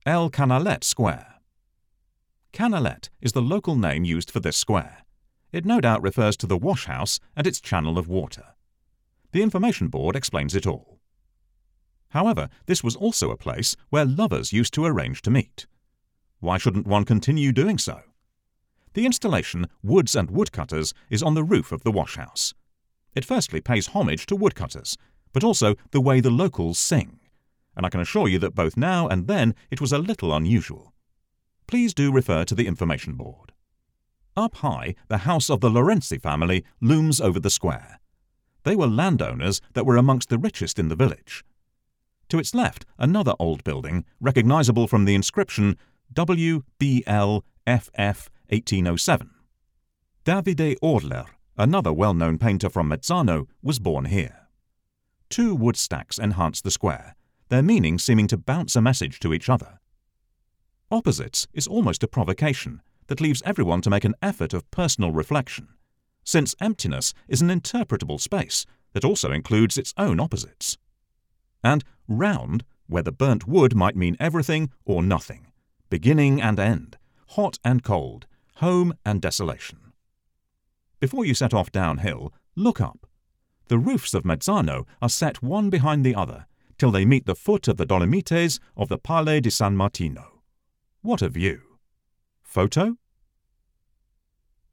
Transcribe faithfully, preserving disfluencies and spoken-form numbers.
El Canalet Square. Canalet is the local name used for this square. It no doubt refers to the wash house and its channel of water. The information board explains it all. However, this was also a place where lovers used to arrange to meet. Why shouldn't one continue doing so? The installation Woods and Woodcutters is on the roof of the wash house. It firstly pays homage to woodcutters, but also the way the locals sing, and I can assure you that both now and then it was a little unusual. Please do refer to the information board. Up high, the house of the Lorenzi family looms over the square. They were landowners that were amongst the richest in the village. To its left, another old building, recognizable from the inscription W B L F F eighteen oh seven. Davide Orler, another well-known painter from Mezzano, was born here. Two wood stacks enhance the square, their meaning seeming to bounce a message to each other. Opposites is almost a provocation that leaves everyone to make an effort of personal reflection, since emptiness is an interpretable space that also includes its own opposites. And round, where the burnt wood might mean everything or nothing, beginning and end, hot and cold, home and desolation. Before you set off downhill, look up. The roofs of Mezzano are set one behind the other till they meet the foot of the Dolomites of the Palle di San Martino. What a view! Photo?